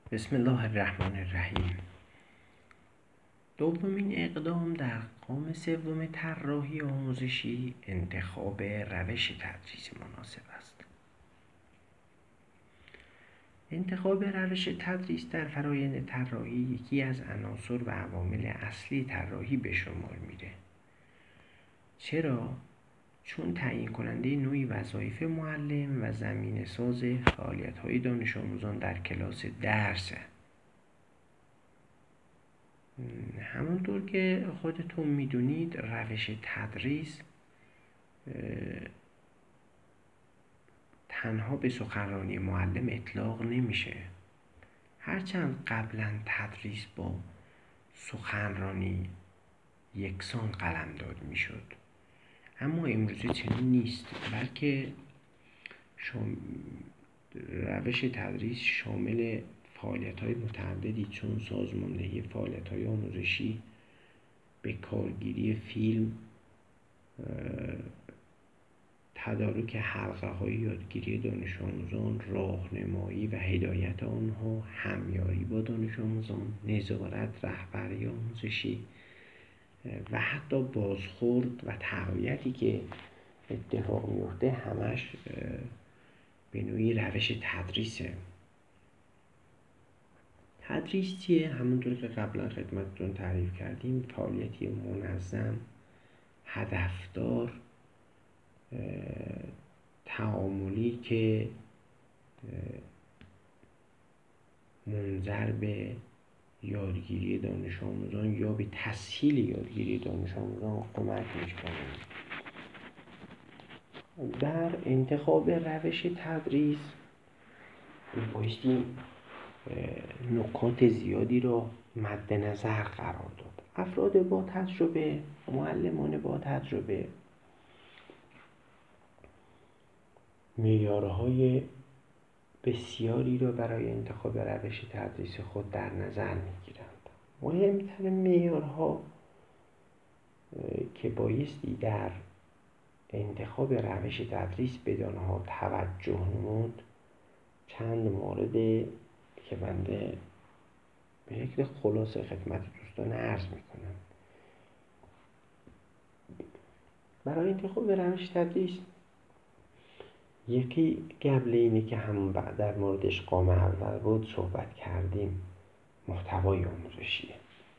بسم الله الرحمن الرحیم. دومین اقدام در گام سوم طراحی آموزشی انتخاب روش تدریس مناسب است. انتخاب روش تدریس در فرآیند طراحی یکی از عناصر و عوامل اصلی طراحی به شمار میره. چرا؟ چون تعیین کننده نوعی وظایف معلم و زمینه ساز فعالیت‌های دانش آموزان در کلاس درسه. همونطور که خودتون میدونید روش تدریس تنها به سخنرانی معلم اطلاق نمیشه. هرچند قبلا تدریس با سخنرانی یکسان قلمداد میشد، اما امروزه چنین نیست، بلکه روش تدریس شامل فعالیت‌های متعددی چون سازماندهی فعالیت‌های آموزشی، به کارگیری فیلم، تدارک حلقه‌های یادگیری دانش آموزان، راهنمایی و هدایت آنها، همیاری با دانش آموزان، نظارت رهبری آموزشی و حتی بازخورد و تقویتی که اتفاق میفته همش به نوعی روش تدریسه. تدریس چیه؟ همونطور که قبلا خدمتتون تعریف کردیم، فعالیتی منظم، هدفدار، تعاملی که منجر به یادگیری دانش آموزان یا به تسهیل یادگیری دانش آموزان کمک می‌کنه. در انتخاب روش تدریس بایستی نکات زیادی را مد نظر قرار داد. افراد با تجربه، معلمان با تجربه معیارهای بسیاری را برای انتخاب روش تدریس خود در نظر می‌گیرند. مهمترین معیارها که بایستی در انتخاب روش تدریس بدان آنها توجه نمود چند مورد که بنده به شکل خلاصه خدمت دوستان عرض میکنم. برای انتخاب روش تدریس یکی قبل اینه که همون بعد در موردش گام اول بود صحبت کردیم، محتوای آموزشیه.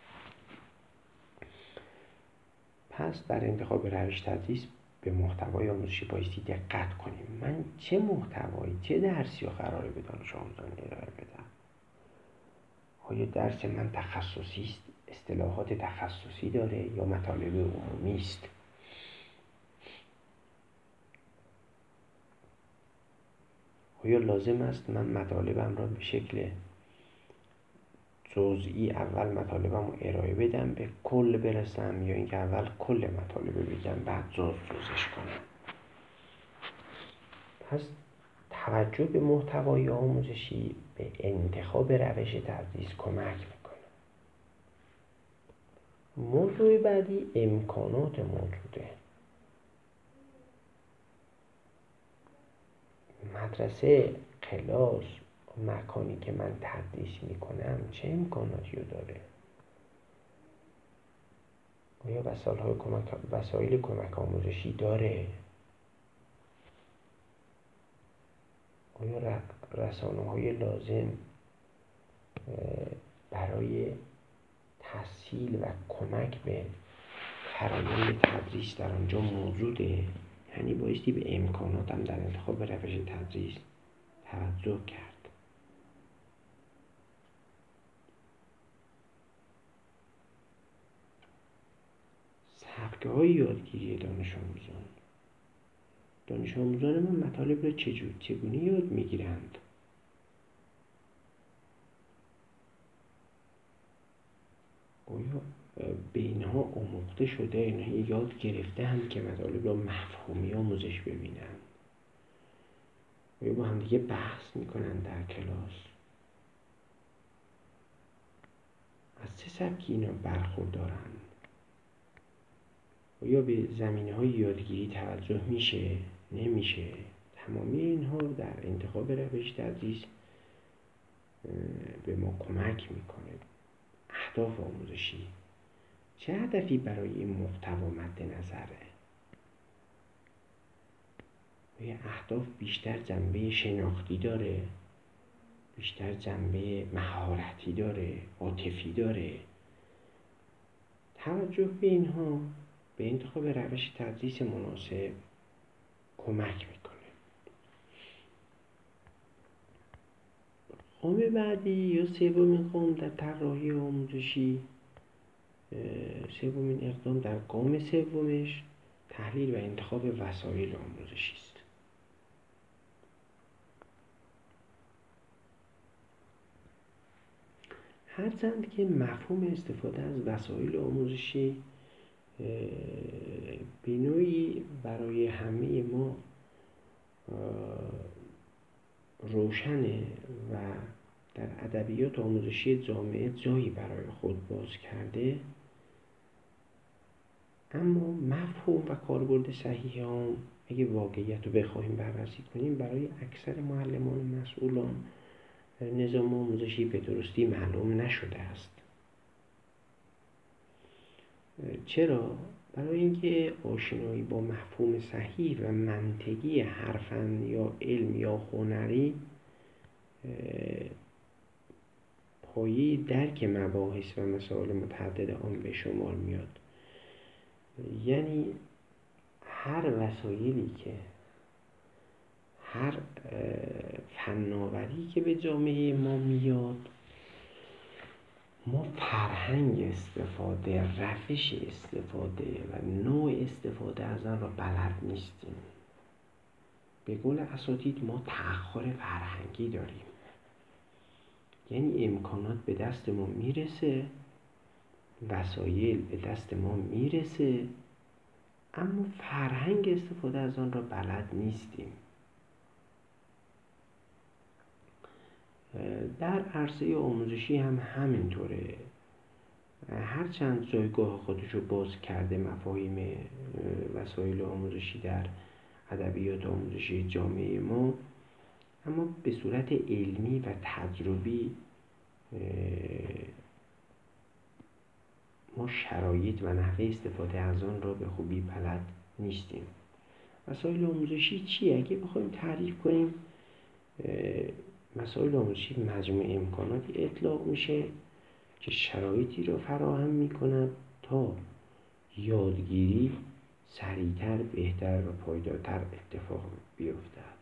پس در انتخاب روش تدریس به محتوای آموزشی بایستی دقت کنیم. من چه محتوایی، چه درسی رو قراره به دانش آموزان ارائه بدم؟ آیا درس من تخصصی است، اصطلاحات تخصصی داره یا مطالب عمومی است؟ آیا لازم است من مطالبم را به شکل جزئی اول مطالبم رو ارائه بدم به کل برسم، یا اینکه اول کل مطالب بگم بعد جزش کنم؟ پس توجه به محتوای آموزشی به انتخاب روش تدریس کمک میکنه. موضوع بعدی امکانات موجوده. مدرسه، کلاس، مکانی که من تدریس میکنم چه امکاناتی رو داره؟ آیا وسایل کمک آموزشی داره؟ آیا رسانه‌های لازم برای تسهیل و کمک به فرآیند تدریس در آنجا موجوده؟ یعنی بایستی به امکاناتم در انتخاب روش تدریس توجه کرد. سبک‌های یادگیری دانش آموزان ما مطالب را چگونه یاد میگیرند؟ آیا به اینها آموخته شده، اینها یاد گرفته‌اند که مطالب را مفهومی آموزش ببینند؟ آیا با هم دیگه بحث میکنند در کلاس؟ از چه سبکی اینا برخوردارند؟ آیا به زمینه‌های یادگیری توجه میشه؟ نمیشه؟ تمامی اینها در انتخاب روش تدریس به ما کمک میکنه. اهداف آموزشی چه هدفی برای این محتوا مد نظره؟ و اهداف بیشتر جنبه شناختی داره، بیشتر جنبه مهارتی داره، عاطفی داره. توجه به اینها به انتخاب روش تدریس مناسب کمک میکنه. قوم بعدی یا سومین قوم در طراحی آموزشی، سومین اقدام در گام سومش تحلیل و انتخاب وسایل آموزشی است. هرچند که مفهوم استفاده از وسایل آموزشی به نوعی برای همه ما روشنه و در ادبیات آموزشی جامعه جایی برای خود باز کرده، اما مفهوم و کاربرد صحیح آن اگه واقعیت رو بخواهیم بررسی کنیم برای اکثر معلمان و مسئولان نظام آموزشی به درستی معلوم نشده است. چرا؟ برای اینکه آشنایی با مفهوم صحیح و منطقی هر فن یا علم یا هنری پایه درک مباحث و مسائل متعدد آن به شمار میاد. یعنی هر وسایلی که هر فناوری که به جامعه ما میاد، ما فرهنگ استفاده، روش استفاده و نوع استفاده از آن را بلد نیستیم. به قول اساتید ما تأخر فرهنگی داریم. یعنی امکانات به دست ما میرسه، وسایل به دست ما میرسه، اما فرهنگ استفاده از آن را بلد نیستیم. در عرصه آموزشی هم همینطوره. هرچند جایگاه خودش رو باز کرده مفاهیم وسایل آموزشی در ادبیات آموزشی جامعه ما، اما به صورت علمی و تجربی ما شرایط و نحوه استفاده از آن را به خوبی بلد نیستیم. وسایل آموزشی چیه؟ اگه بخوایم تعریف کنیم، وسایل آموزشی مجموعه امکاناتی اطلاق میشه که شرایطی را فراهم میکنند تا یادگیری سریعتر، بهتر و پایدارتر اتفاق بیفتد.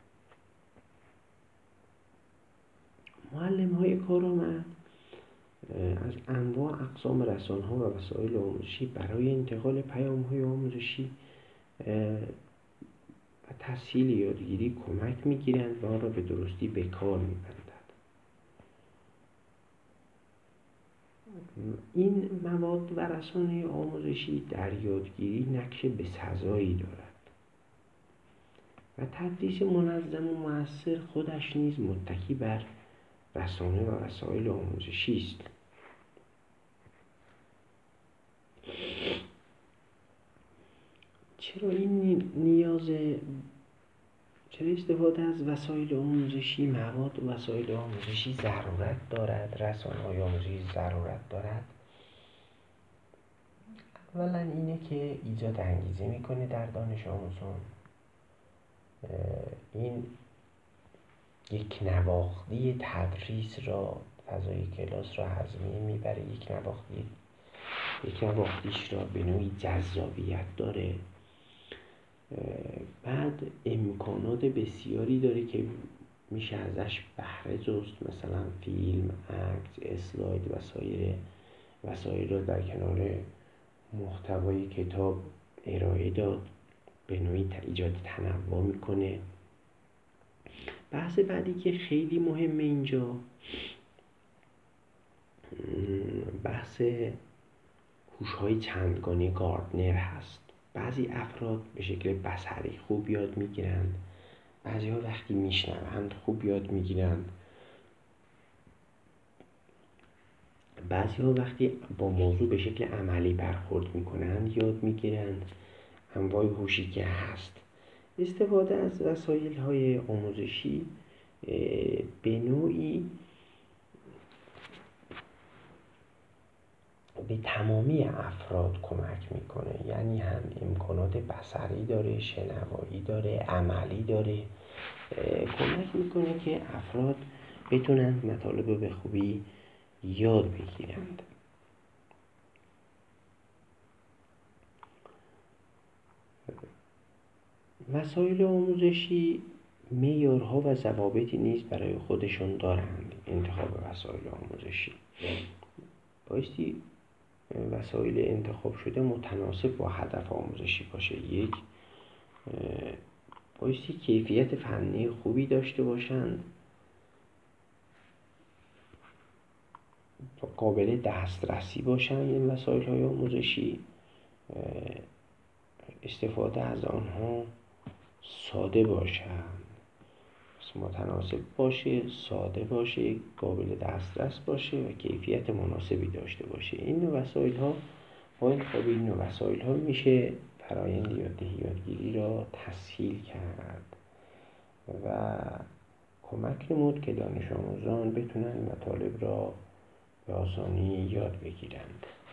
معلم‌های کارآمد از انواع اقسام رسانه‌ها و وسایل آموزشی برای انتقال پیام‌های آموزشی و تسهیل یادگیری کمک می‌گیرند و آن را به درستی به کار می‌بندند. این مواد و رسانه آموزشی در یادگیری نقش بسزایی دارد و تدریس منظم و مؤثر خودش نیز متکی بر رسانه و وسایل آموزشی است. چرا استفاده از وسایل آموزشی، مواد و وسایل آموزشی ضرورت دارد، رسانه‌های آموزشی ضرورت دارد؟ اولا اینه که ایجاد انگیزه میکنه در دانش آموزان. این یک نواختی تدریس را، فضای کلاس را هضمه میبره، یک نواختیش را به نوعی جذابیت داره. بعد امکانات بسیاری داره که میشه ازش بهره جست، مثلا فیلم، عکس، اسلاید و سایر وسایل را در کنار محتوای کتاب ارائه داد، به نوعی ایجاد تنوع میکنه. بحث بعدی که خیلی مهمه اینجا، بحث هوش‌های چندگانه گاردنر هست. بعضی افراد به شکل بصری خوب یاد میگیرند، بعضی ها وقتی میشنوند خوب یاد میگیرند، بعضی ها وقتی با موضوع به شکل عملی برخورد میکنند یاد میگیرند. انواع هوشی که هست. استفاده از وسایل های آموزشی به نوعی به تمامی افراد کمک میکنه، یعنی هم امکانات بصری داره، شنوایی داره، عملی داره. کمک میکنه که افراد بتونن مطالب به خوبی یاد بگیرند. وسایل آموزشی معیارها و ضوابطی نیز برای خودشون دارند. انتخاب وسایل آموزشی بایستی وسایل انتخاب شده متناسب با هدف آموزشی باشه. یک، بایستی کیفیت فنی خوبی داشته باشند، قابل دسترسی باشند. این وسایل های آموزشی استفاده از آنها ساده باشند، متناسب باشه، ساده باشه، قابل دسترس باشه و کیفیت مناسبی داشته باشه. این وسایل ها با انتخاب این وسایل ها میشه فرآیند یادگیری را تسهیل کرد و کمک نمود که دانش آموزان بتونن مطالب را به آسانی یاد بگیرند.